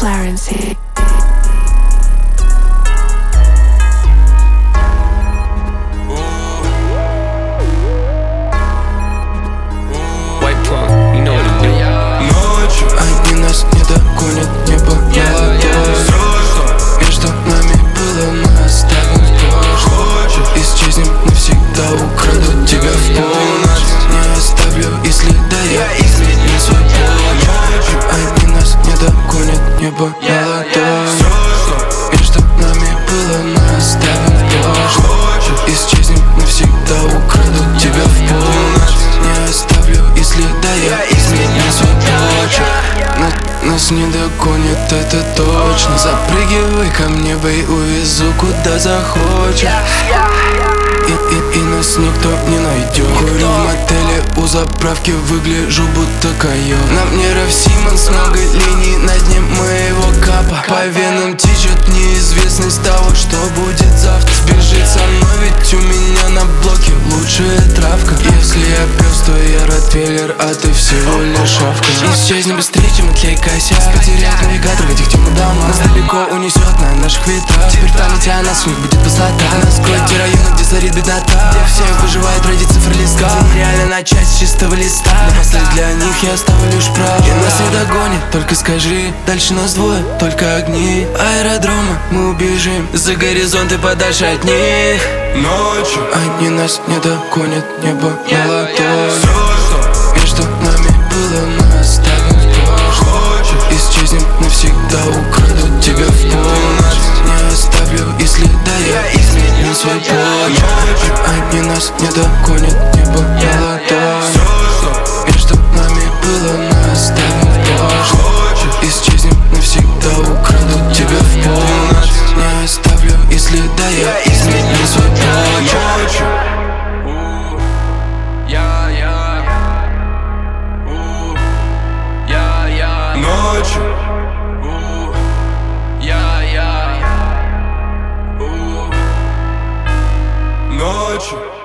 Clarence. White Plum, you know what to do. Ночью они нас не догонят, небо молодое. Между нами было, мы оставим в прошлом. Исчезнем навсегда, украду тебя в полночь. Не оставлю и следа, я изменю свой путь. Они нас не догонят, небо молодое. Между нами было, мы оставим в прошлом. Исчезнем навсегда, украду тебя в полночь. Не оставлю и следа, я изменю свой почерк. Нас не догонит, это точно. Запрыгивай ко мне, бей, увезу куда захочешь. И нас никто не найдет. Курю в мотеле у заправки, выгляжу будто койот. На мне Раф Симонс, много линий на дне моего капа. По венам течет неизвестность того, что будет завтра. Сбежит со мной, ведь у меня на блоке лучшая травка. Если я пес, то я ротвейлер, а ты всего лишь шавка. Исчезнем быстрее, чем отлей косяк. Потерял навигатор в этих темных домах. Нас далеко унесет на наших ветрах. Теперь в памяти о нас у них будет пустота. Наскройте районы, где царит беднота, где все выживают ради цифр листка. Реально начать с чистого листа. Напоследок для них я оставлю лишь прав. И нас не догонит, только скажи. Дальше нас двое, только огни аэродрома, мы убежим за горизонты подальше от них. Ночью они нас не догонят, небо молодое. Между нами было, мы оставим в прошлом. Исчезнем навсегда, украду тебя в полночь. Не оставлю и следа, я изменю свой почерк. Они нас не догонят, небо молодое. Между нами было, мы оставим в прошлом. Исчезнем навсегда, украду тебя в полночь. Не оставлю и следа, я изменю свой почерк. Ночью ночью